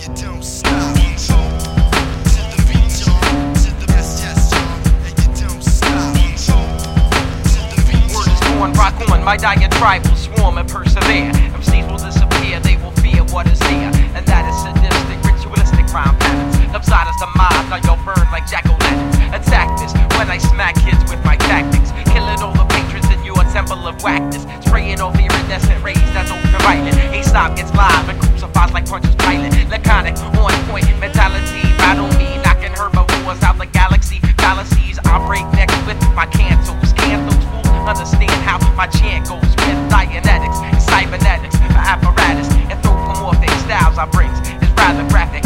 you don't stop. To the beat, y'all. To the yes, yes, y'all. And you don't stop. To the beat, Word is born, rock on, my diatribe will swarm and persevere. MCs will disappear, they will fear what is here. And that is sadistic, ritualistic rhyme patterns. Upside is the mob, now you'll burn like jack-o'-lanterns. Attack this when I smack kids with my tactics. Killing all the patrons in your temple of whackness. Spraying all the iridescent rays that's ultraviolet. A-stop gets live and crucifies like Pontius Pilate. Laconic, on point mentality. Battle me, knocking herbivores out the galaxy. Fallacies, I break necks with my cantos. Can't those fools understand how my chant goes with Dianetics and cybernetics? My apparatus, anthropomorphic styles I bring is rather graphic.